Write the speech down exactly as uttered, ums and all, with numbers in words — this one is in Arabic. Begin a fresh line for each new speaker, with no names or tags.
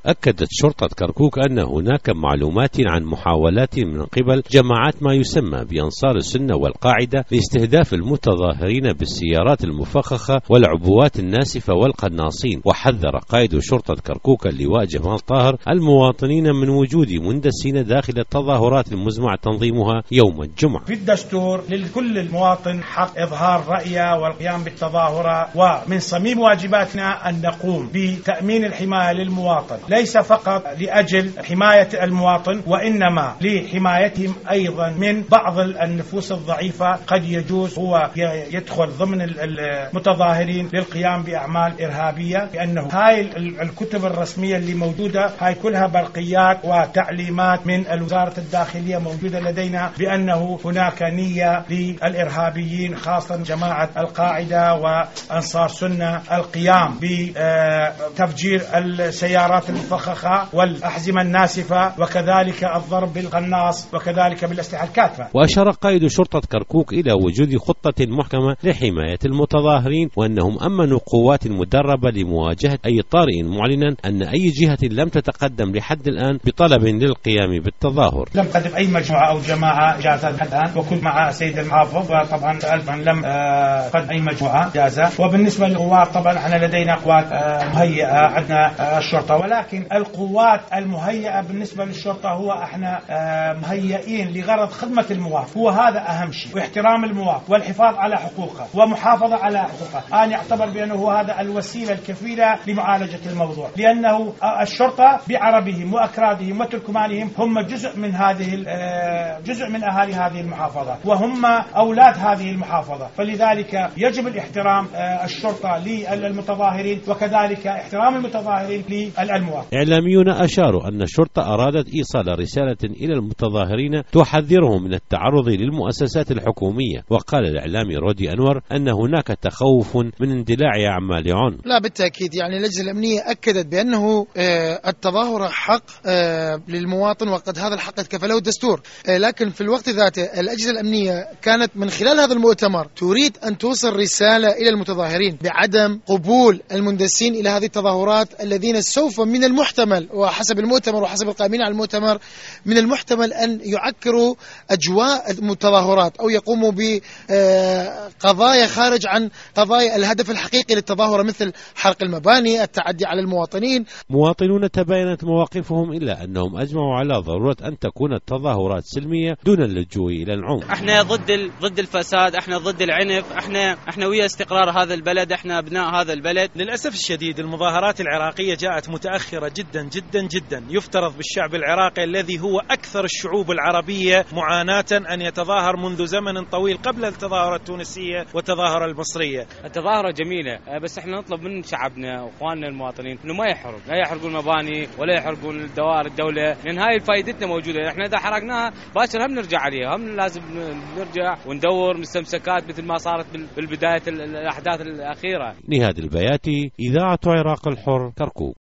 أكدت شرطة كركوك أن هناك معلومات عن محاولات من قبل جماعات ما يسمى بأنصار السنة والقاعدة لاستهداف المتظاهرين بالسيارات المفخخة والعبوات الناسفة والقناصين. وحذر قائد شرطة كركوك اللواء جمال طاهر المواطنين من وجود مندسين داخل التظاهرات المزمع تنظيمها يوم الجمعة.
في الدستور لكل المواطن حق إظهار رأيه والقيام بالتظاهرة، ومن صميم واجباتنا أن نقوم بتأمين الحماية للمواطن، ليس فقط لأجل حماية المواطن وإنما لحمايتهم أيضا من بعض النفوس الضعيفة قد يجوز هو يدخل ضمن المتظاهرين للقيام بأعمال إرهابية، لأنه هاي الكتب الرسمية اللي موجودة هاي كلها برقيات وتعليمات من وزارة الداخلية موجودة لدينا بأنه هناك نية للإرهابيين خاصة جماعة القاعدة وأنصار سنة القيام بتفجير السيارات المفخخة والأحزمة الناسفة وكذلك الضرب بالقناص وكذلك بالأسلحة الكاتفة.
وأشار قائد شرطة كركوك إلى وجود خطة محكمة لحماية المتظاهرين وأنهم أمنوا قوات مدربة لمواجهة أي طارئ، معلنا أن أي جهة لم تتقدم لحد الآن بطلب للقيام بالتظاهر.
لم تقدم أي مجموعة أو جماعة جازت لحد الآن، وكنت مع سيد المحافظ وطبعا سألت عن لم قد أي مجموعة جازة. وبالنسبة للقوات طبعا احنا لدينا قوات مهيئة، عندنا الشرطة، ولكن القوات المهيئة بالنسبة للشرطة هو احنا مهيئين لغرض خدمة المواطن، هو هذا أهم شيء، واحترام المواطن والحفاظ على حقوقه ومحافظة على حقوقه. أنا أعتبر بأنه هذا الوسيلة الكفيلة لمعالجة الموضوع، لأنه الشرطة بعربهم وأكرادهم وتركمانهم هم جزء من هذه جزء من أهالي هذه المحافظة وهم أولاد هذه المحافظة، فلذلك يجب الاحترام الشرطة للمتظاهرين وكذلك احترام المتظاهرين للمواطن.
إعلاميون أشاروا أن الشرطة أرادت إيصال رسالة إلى المتظاهرين تحذرهم من التعرض للمؤسسات الحكومية. وقال الإعلامي رودي أنور أن هناك تخوف من اندلاع أعمال عنف.
لا بالتأكيد، يعني اللجنة الأمنية أكدت بأنه التظاهر حق للمواطن وقد هذا الحق كفله الدستور، لكن في الوقت ذاته الأجهزة الأمنية كانت من خلال هذا المؤتمر تريد أن توصل رسالة إلى المتظاهرين بعدم قبول المندسين إلى هذه التظاهرات الذين سوف من المحتمل وحسب المؤتمر وحسب القائمين على المؤتمر من المحتمل أن يعكروا أجواء المتظاهرات أو يقوموا بقضايا خارج عن قضايا الهدف الحقيقي للتظاهرة مثل حرق المباني، التعدي على المواطنين.
مواطنون تباينت مواقفهم إلا أنهم أجمعوا على ضرورة أن تكون التظاهرات سلمية دون اللجوء إلى العنف.
احنا ضد ضد الفساد، احنا ضد العنف، احنا احنا ويا استقرار هذا البلد، احنا ابناء هذا البلد.
للأسف الشديد المظاهرات العراقية جاءت متأخرة جدا جدا جدا. يفترض بالشعب العراقي الذي هو أكثر الشعوب العربية معاناة أن يتظاهر منذ زمن طويل قبل التظاهرة التونسية والتظاهرة المصرية.
التظاهرة جميلة، بس احنا نطلب من شعبنا واخواننا المواطنين انه ما يحرق، لا يحرقوا المباني ولا يحرقوا الدوائر الدولة، لأن هاي فائدتنا موجودة. احنا إذا حرقناها باكر هم نرجع عليها، هم لازم نرجع وندور مستمسكات مثل ما صارت بالبداية الأحداث الأخيرة.
نهاد البياتي، إذاعة عراق الحر، كركوك.